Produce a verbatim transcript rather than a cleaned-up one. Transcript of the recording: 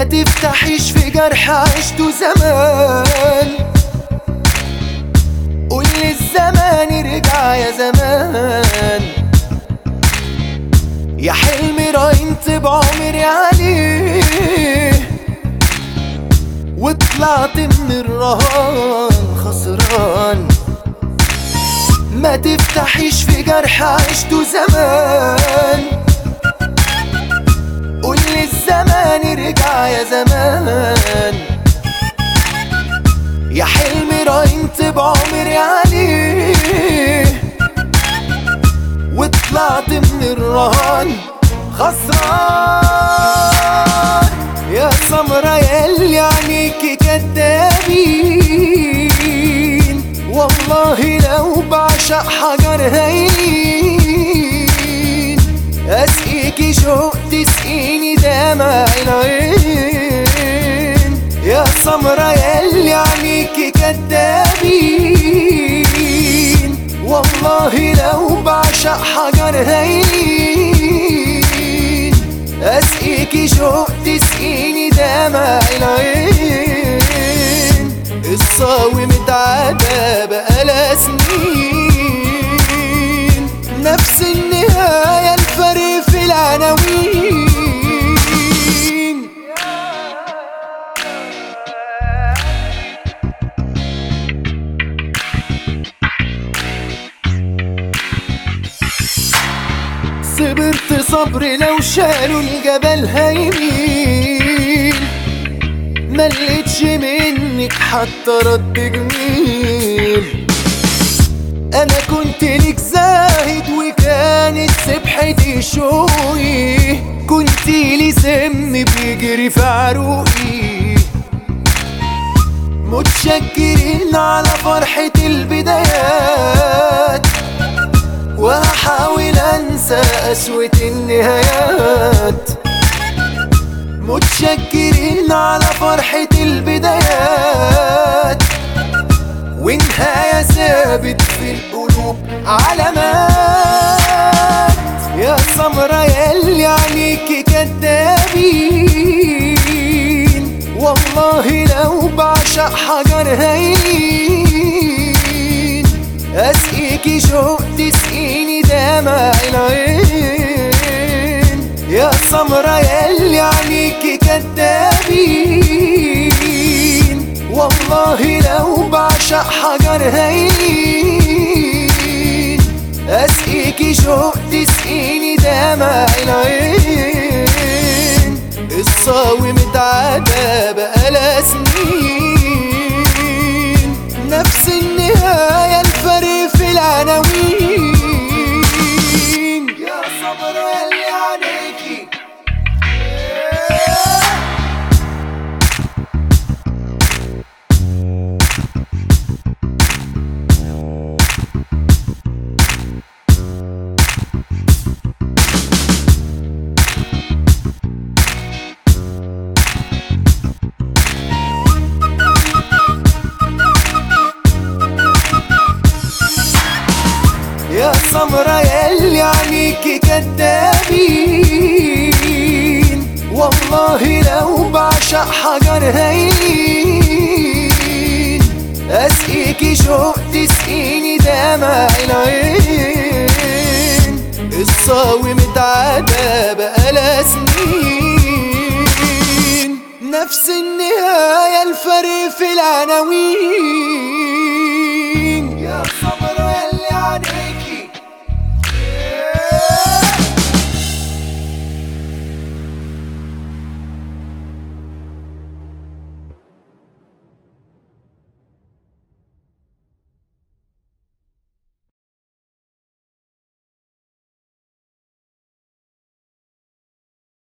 ما تفتحيش في جرح عشته زمان. قول للزمان ارجع يا زمان، يا حلم راينت بعمري عليه وطلعت من الرهان خسران. ما تفتحيش في جرح عشته زمان، قول للزمان ارجع يا زمان، يا حلم راينت بعمري عليه وطلعت من الرهان خسران. يا سمرة ياللي عينيكي كدابين، والله لو بعشق حجر هين اسقيكي شوق تسقيني دمع العين. يا سمرة ياللي عينيكي كدابين، والله لو بعشق حجر هين اسقيكي شوق تسقيني دمع العين. الصاوي متعدى بقالها سنين، نفس النهاية الفرق في العناوين. صبرت صبر لو شالوا الجبل هيميل، ملقتش منك حتى رد جميل. انا كنت ليك زاهد وكانت سبحتي شوقي، كنت لي سم بيجري في عروقي. متشكرين على فرحة البدايات، وهحاول انسى قسوة النهايات. متشكرين على فرحة البدايات، ونهاية ثابت في القلوب علامات. يا سمرة ياللي عينيكي كدابين، والله لو بعشق حجر هين اسقيكي شوق تسقيني دمع العين. يا سمرة ياللي عينيكي كدابين، والله لو بعشق حجر هين اسقيكي شوق تسقيني دمع العين. الصاوي متعدى بقالها سنين، نفس النهاية الفرق في العناوين. يا سمرة ياللي عينيكي يا سمرة ياللي عينيكي كدابين، والله لو بعشق حجر هين اسقيكي شوق تسقيني دمع العين. الصاوي متعدى بقالها سنين، نفس النهاية الفرق في العناوين.